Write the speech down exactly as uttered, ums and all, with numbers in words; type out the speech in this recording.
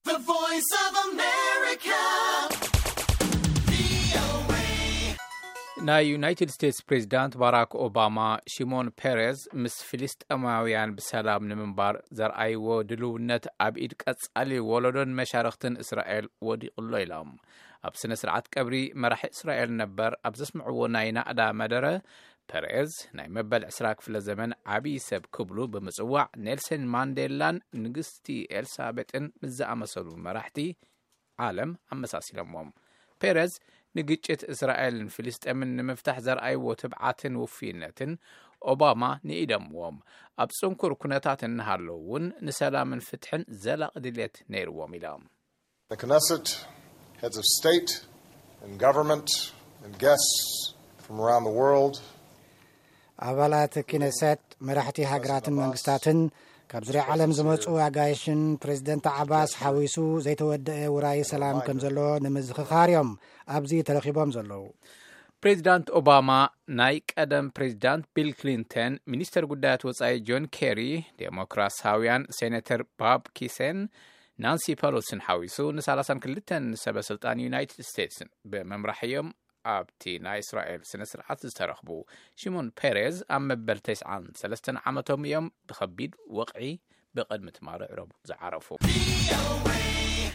The Voice of America. ናይ ዩናይትድ ስቴትስ ፕሬዚዳንት ባራክ ኦባማ ሽሞን ፔሬዝ ምስ ፍልስጤማውያን ብሰላም ንምንባር ዘርአይዎ ድልውነት ኣብ ኢድ ቀጻሊ ወለዶን መሻርክትን እስራኤል ወዲቑሎ ኢሎም ኣብ ስነ ስርዓት ቀብሪ መራሒ እስራኤል ነበር ኣብ ዘስምዕዎ ናይ ናዕዳ መደረ ፔሬዝ ናይ መበል ዕስራ ክፍለ ዘመን ዓብይ ሰብ ክብሉ ብምጽዋዕ ኔልሰን ማንዴላን ንግስቲ ኤልሳቤጥን ምዝኣመሰሉ መራሕቲ ዓለም ኣመሳሲሎሞም ፔሬዝ ንግጭት እስራኤልን ፍልስጤምን ንምፍታሕ ዘርአይዎ ትብዓትን ውፊነትን ኦባማ ንኢደምዎም ኣብ ጽንኩር ኩነታት እንሃለውን ንሰላምን ፍትሕን ዘላቕ ድሌት ነይርዎም ኢሎም The Knesset, heads of state and government and guests from around the world አባላት ኪነሰት መራሕቲ ሃገራትን መንግስታትን ካብ ዙርያ ዓለም ዝመጹ አጋይሽን ፕሬዝደንት ዓባስ ሓዊሱ ዘይተወደአ ውራይ ሰላም ከም ዘሎ ንምዝኽኻር እዮም ኣብዚ ተረኺቦም ዘለዉ ፕሬዚዳንት ኦባማ ናይ ቀደም ፕሬዚዳንት ቢል ክሊንተን ሚኒስተር ጉዳያት ወጻኢ ጆን ኬሪ ዴሞክራሳውያን ሴኔተር ባብ ኪሴን ናንሲ ፐሎሲን ሓዊሱ ንሰላሳ ክልተ ሰበስልጣን ዩናይትድ ስቴትስ በመምራሕዮም ኣብቲ ናይ እስራኤል ስነ ስርዓት ዝተረኽቡ ሽሞን ፔሬዝ ኣብ መበል ተስዓን ሰለስተ ዓመቶም እዮም ብኸቢድ ወቕዒ ብቕድሚ ትማርዕ ረቡ ዝዓረፉ